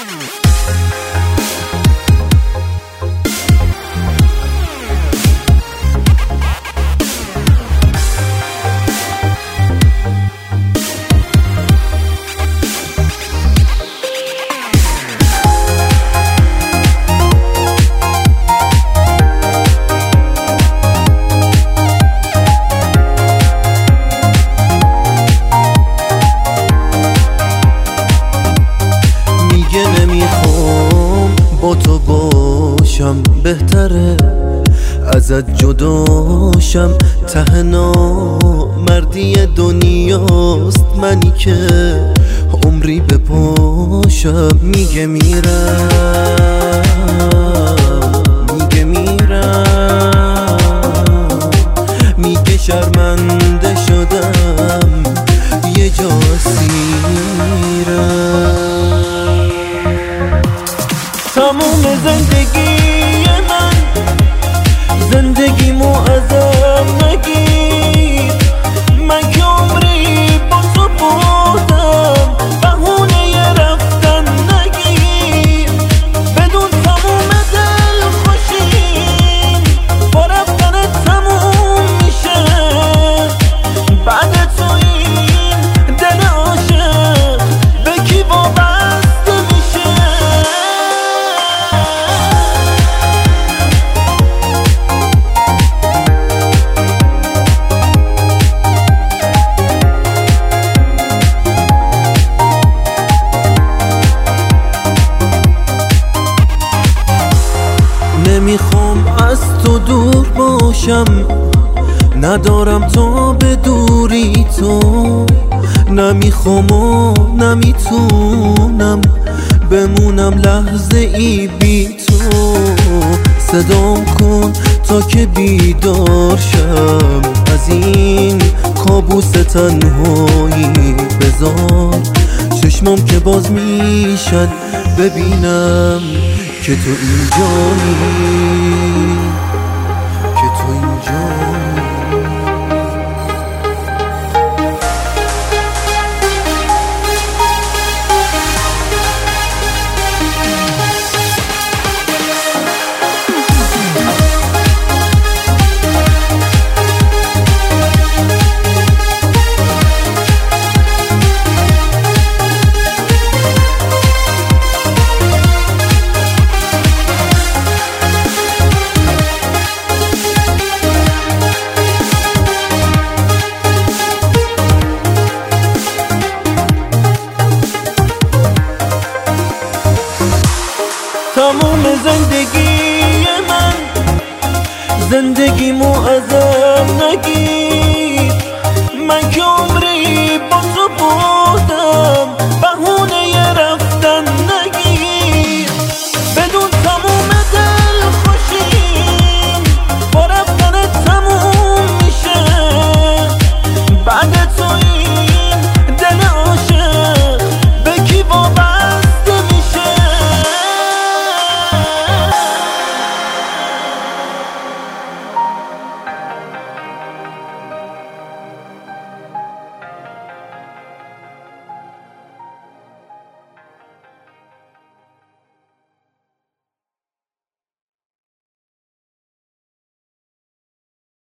با تو باشم بهتره ازت جداشم، ته نامردی دنیاست منی که عمری بپاشم. میگه میرم میگه شرمنده شدم یه جا اسیرم. تموم زندگی من زندگیمو ازم نگیر، من که عمری با تو بودم بهونه ی رفتن نگیر. بدون تموم دل خوشیم با رفتن تموم میشه، بعد تو این دل عاشق به کی وابسته میشه. نمیخوام از تو دور باشم، ندارم تا به دوری تو، نمیخوام و نمیتونم بمونم لحظه ای بی تو. صدام کن تا که بیدار شم از این کابوس تنهایی، بذار چشمام که باز میشن ببینم که تو اینجایی، که تو اینجایی. تموم زندگی من زندگیمو ازم نگیر،